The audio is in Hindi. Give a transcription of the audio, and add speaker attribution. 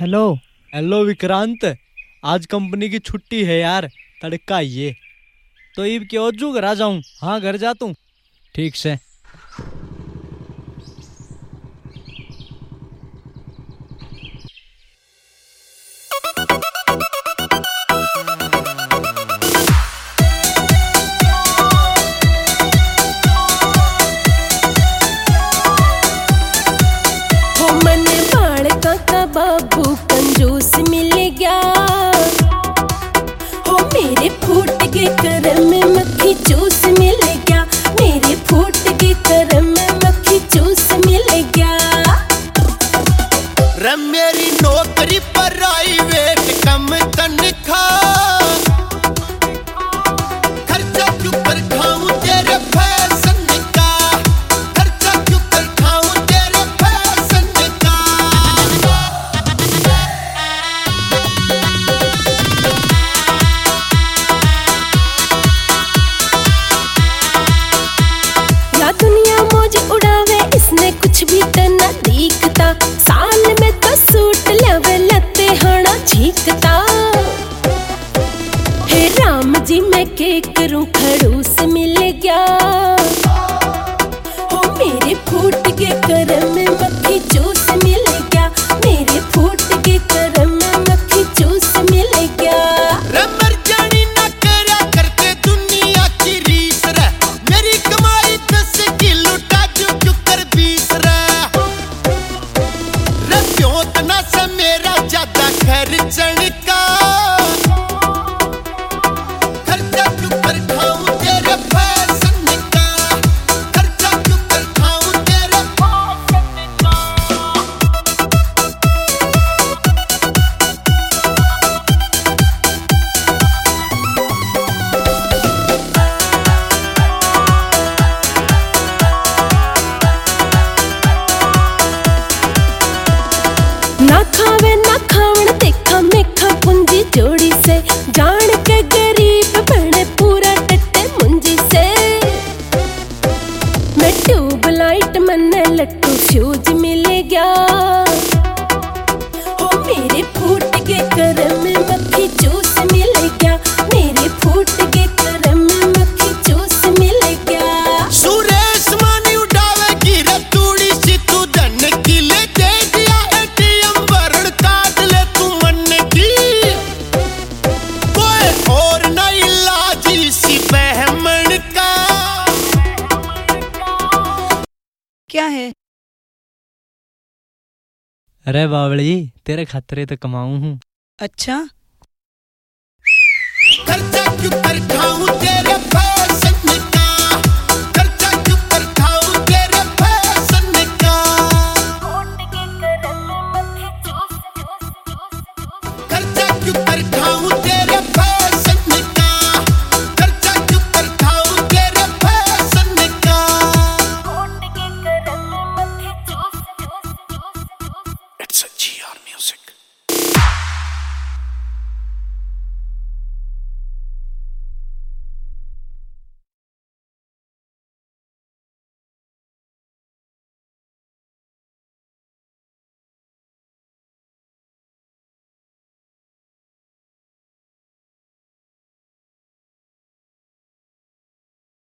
Speaker 1: हेलो।
Speaker 2: हेलो विक्रांत, आज कंपनी की छुट्टी है यार, तड़का ये तो ईब के ओजू घर आ जाऊं। हाँ घर जा तू। ठीक से।
Speaker 3: बाबू कंजूस मिल गया हो, मेरे फूट के करम में मक्खी चूस मिल गया, मेरे फूट के करम में मक्खी चूस मिल गया।
Speaker 4: रे मेरी नौकरी प्राइवेट कम तनख्वाह, खर्चा क्यों कर खाऊं तेरे फैशन का, खर्चा क्यों कर खाऊं तेरे फैशन का।
Speaker 3: या दुनिया मौज उड़ावे, इसने कुछ भी तो न दिखता, साल में तो सूट लेवे लते हाना झीकता। हे राम जी मैं के करूं, खड़ूस मिल गया हो, मेरे फूट के करम में मक्खी चूस मिल गया, मेरे फूट के करम में मक्खी चूस मिल गया।
Speaker 4: रे मर जानी ना करा करते दुनिया की रीस रे, मेरी कमाई 10 किलो काजू क्यों कर 20 रे। रे प्योत ना से मेरा ज्यादा खर्चन का, खर्चा क्यों कर खाऊं तेरे फैशन का, खर्चा क्यों कर खाऊं तेरे फैशन का।
Speaker 3: ना खावे ना खावण देखा मेखा पूंजी जोड़ी से, जान के गरीब बने पूरा टट्टे मुंजी से। मैं ट्यूबलाइट मन्ने लट्टू फ्यूज मिल गया हो, मेरे फूट के करम में मक्खी चूस मिल गया, मेरे फूट के करम में मक्खी चूस मिल गया।
Speaker 4: सुरेश मानी उड़ावेगी रे तूड़ी सी तू धन की, ले दे दिया एटीएम वरण काट ले तू मन की, कोई और न इलाज इसी बहमन का।
Speaker 1: क्या है?
Speaker 2: अरे बावली, तेरे खतरे तो कमाऊं हूँ।
Speaker 1: अच्छा।
Speaker 4: खर्चा क्यों कर खाऊं तेरे